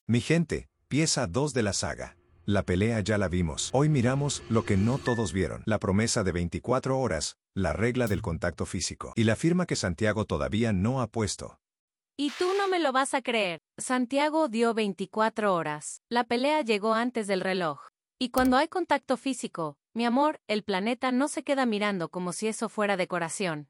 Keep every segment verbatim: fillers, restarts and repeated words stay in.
Mi gente, pieza dos de la saga. La pelea ya la vimos. Hoy miramos lo que no todos vieron. La promesa de veinticuatro horas, la regla del contacto físico. Y la firma que Santiago todavía no ha puesto. Y tú no me lo vas a creer. Santiago dio veinticuatro horas. La pelea llegó antes del reloj. Y cuando hay contacto físico, mi amor, el planeta no se queda mirando como si eso fuera decoración.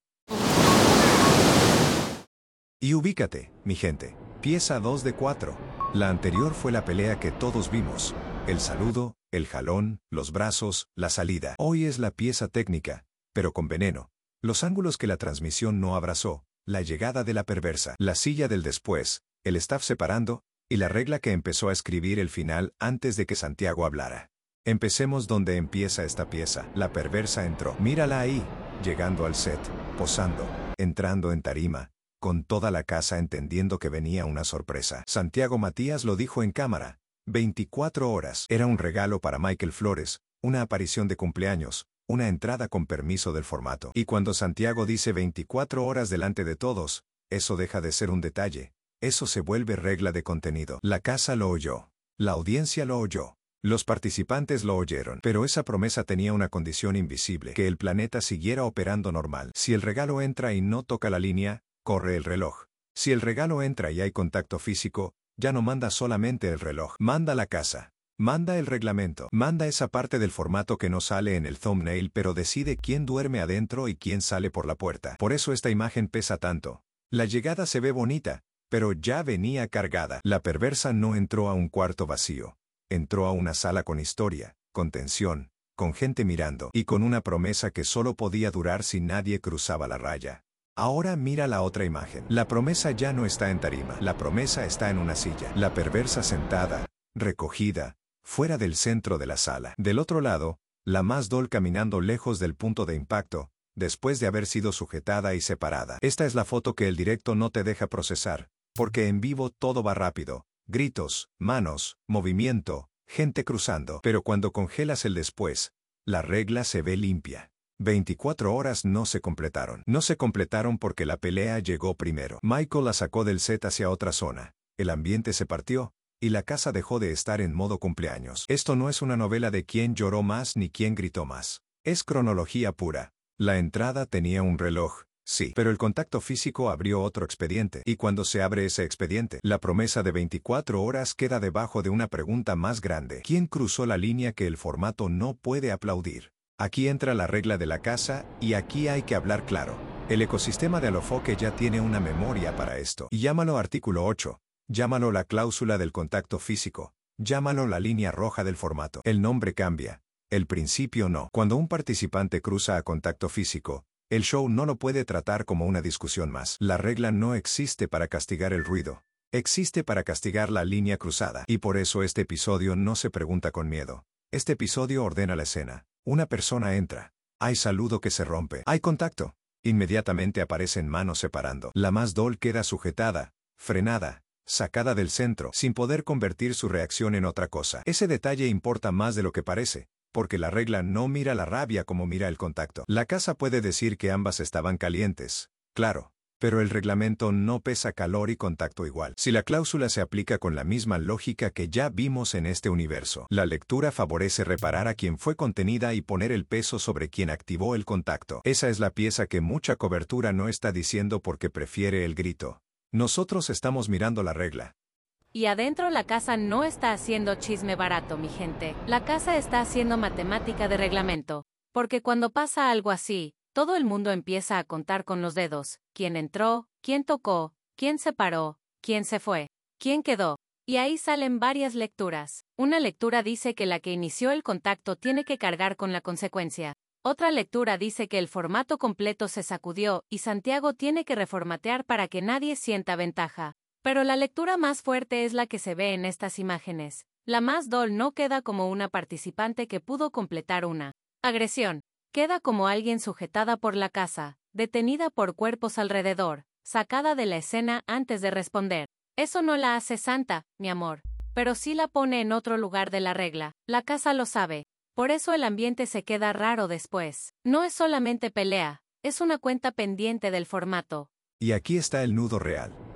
Y ubícate, mi gente. Pieza dos de cuatro. La anterior fue la pelea que todos vimos. El saludo, el jalón, los brazos, la salida. Hoy es la pieza técnica, pero con veneno. Los ángulos que la transmisión no abrazó, la llegada de la perversa, la silla del después, el staff separando, y la regla que empezó a escribir el final antes de que Santiago hablara. Empecemos donde empieza esta pieza. La perversa entró. Mírala ahí, llegando al set, posando, entrando en tarima, con toda la casa entendiendo que venía una sorpresa. Santiago Matías lo dijo en cámara. veinticuatro horas. Era un regalo para Michael Flores, una aparición de cumpleaños, una entrada con permiso del formato. Y cuando Santiago dice veinticuatro horas delante de todos, eso deja de ser un detalle. Eso se vuelve regla de contenido. La casa lo oyó. La audiencia lo oyó. Los participantes lo oyeron. Pero esa promesa tenía una condición invisible, que el planeta siguiera operando normal. Si el regalo entra y no toca la línea, corre el reloj. Si el regalo entra y hay contacto físico, ya no manda solamente el reloj, manda la casa. Manda el reglamento, manda esa parte del formato que no sale en el thumbnail pero decide quién duerme adentro y quién sale por la puerta. Por eso esta imagen pesa tanto. La llegada se ve bonita, pero ya venía cargada. La perversa no entró a un cuarto vacío. Entró a una sala con historia, con tensión, con gente mirando y con una promesa que solo podía durar si nadie cruzaba la raya. Ahora mira la otra imagen. La promesa ya no está en tarima. La promesa está en una silla. La perversa sentada, recogida, fuera del centro de la sala. Del otro lado, la más dol caminando lejos del punto de impacto, después de haber sido sujetada y separada. Esta es la foto que el directo no te deja procesar, porque en vivo todo va rápido. Gritos, manos, movimiento, gente cruzando. Pero cuando congelas el después, la regla se ve limpia. veinticuatro horas no se completaron. No se completaron porque la pelea llegó primero. Michael la sacó del set hacia otra zona. El ambiente se partió, y la casa dejó de estar en modo cumpleaños. Esto no es una novela de quién lloró más ni quién gritó más. Es cronología pura. La entrada tenía un reloj, sí, pero el contacto físico abrió otro expediente. Y cuando se abre ese expediente, la promesa de veinticuatro horas queda debajo de una pregunta más grande. ¿Quién cruzó la línea que el formato no puede aplaudir? Aquí entra la regla de la casa, y aquí hay que hablar claro. El ecosistema de Alofoque ya tiene una memoria para esto. Y llámalo artículo ocho, llámalo la cláusula del contacto físico, llámalo la línea roja del formato. El nombre cambia, el principio no. Cuando un participante cruza a contacto físico, el show no lo puede tratar como una discusión más. La regla no existe para castigar el ruido. Existe para castigar la línea cruzada. Y por eso este episodio no se pregunta con miedo. Este episodio ordena la escena. Una persona entra. Hay saludo que se rompe. Hay contacto. Inmediatamente aparecen manos separando. La más dol queda sujetada, frenada, sacada del centro, sin poder convertir su reacción en otra cosa. Ese detalle importa más de lo que parece, porque la regla no mira la rabia como mira el contacto. La casa puede decir que ambas estaban calientes, claro, pero el reglamento no pesa calor y contacto igual. Si la cláusula se aplica con la misma lógica que ya vimos en este universo, la lectura favorece reparar a quien fue contenida y poner el peso sobre quien activó el contacto. Esa es la pieza que mucha cobertura no está diciendo porque prefiere el grito. Nosotros estamos mirando la regla. Y adentro la casa no está haciendo chisme barato, mi gente. La casa está haciendo matemática de reglamento. Porque cuando pasa algo así, todo el mundo empieza a contar con los dedos. ¿Quién entró? ¿Quién tocó? ¿Quién se paró? ¿Quién se fue? ¿Quién quedó? Y ahí salen varias lecturas. Una lectura dice que la que inició el contacto tiene que cargar con la consecuencia. Otra lectura dice que el formato completo se sacudió y Santiago tiene que reformatear para que nadie sienta ventaja. Pero la lectura más fuerte es la que se ve en estas imágenes. La más dol no queda como una participante que pudo completar una agresión. Queda como alguien sujetada por la casa, detenida por cuerpos alrededor, sacada de la escena antes de responder. Eso no la hace santa, mi amor, pero sí la pone en otro lugar de la regla. La casa lo sabe. Por eso el ambiente se queda raro después. No es solamente pelea, es una cuenta pendiente del formato. Y aquí está el nudo real.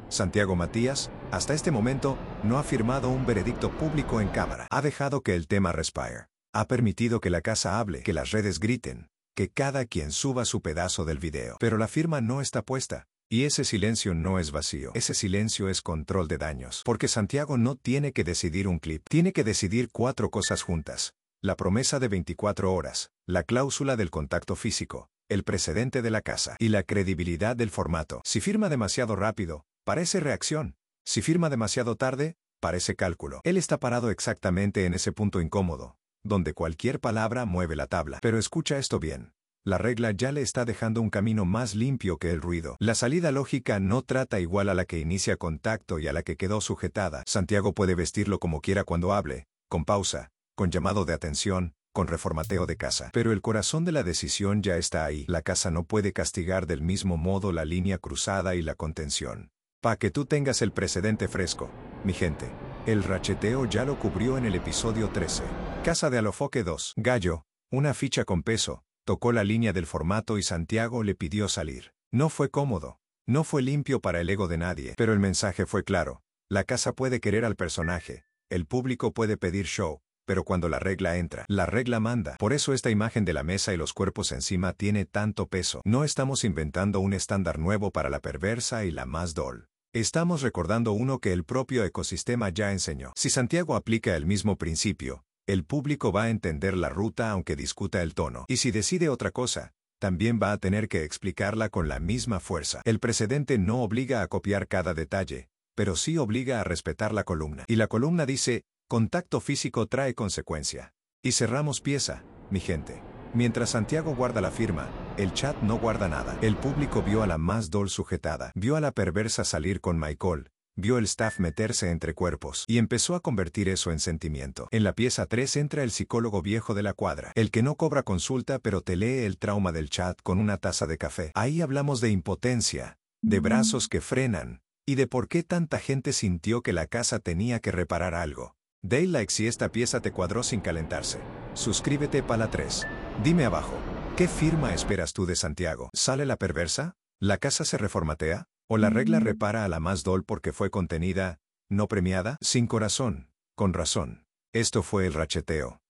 Santiago Matías, hasta este momento, no ha firmado un veredicto público en cámara. Ha dejado que el tema respire. Ha permitido que la casa hable, que las redes griten, que cada quien suba su pedazo del video. Pero la firma no está puesta. Y ese silencio no es vacío. Ese silencio es control de daños. Porque Santiago no tiene que decidir un clip. Tiene que decidir cuatro cosas juntas. La promesa de veinticuatro horas, la cláusula del contacto físico, el precedente de la casa y la credibilidad del formato. Si firma demasiado rápido, parece reacción. Si firma demasiado tarde, parece cálculo. Él está parado exactamente en ese punto incómodo, donde cualquier palabra mueve la tabla. Pero escucha esto bien. La regla ya le está dejando un camino más limpio que el ruido. La salida lógica no trata igual a la que inicia contacto y a la que quedó sujetada. Santiago puede vestirlo como quiera cuando hable, con pausa, con llamado de atención, con reformateo de casa. Pero el corazón de la decisión ya está ahí. La casa no puede castigar del mismo modo la línea cruzada y la contención. Pa' que tú tengas el precedente fresco, mi gente. El racheteo ya lo cubrió en el episodio trece. Casa de Alofoque dos. Gallo, una ficha con peso, tocó la línea del formato y Santiago le pidió salir. No fue cómodo. No fue limpio para el ego de nadie. Pero el mensaje fue claro. La casa puede querer al personaje. El público puede pedir show. Pero cuando la regla entra, la regla manda. Por eso esta imagen de la mesa y los cuerpos encima tiene tanto peso. No estamos inventando un estándar nuevo para la perversa y la más dol. Estamos recordando uno que el propio ecosistema ya enseñó. Si Santiago aplica el mismo principio, el público va a entender la ruta aunque discuta el tono. Y si decide otra cosa, también va a tener que explicarla con la misma fuerza. El precedente no obliga a copiar cada detalle, pero sí obliga a respetar la columna. Y la columna dice: contacto físico trae consecuencia. Y cerramos pieza, mi gente. Mientras Santiago guarda la firma, el chat no guarda nada. El público vio a la más dol sujetada, vio a la perversa salir con Michael, vio el staff meterse entre cuerpos y empezó a convertir eso en sentimiento. En la pieza tres entra el psicólogo viejo de la cuadra, el que no cobra consulta pero te lee el trauma del chat con una taza de café. Ahí hablamos de impotencia, de brazos que frenan, y de por qué tanta gente sintió que la casa tenía que reparar algo. Dale like si esta pieza te cuadró sin calentarse. Suscríbete para la tres. Dime abajo, ¿qué firma esperas tú de Santiago? ¿Sale la perversa? ¿La casa se reformatea? ¿O la regla repara a la más dol porque fue contenida, no premiada? Sin corazón, con razón. Esto fue el racheteo.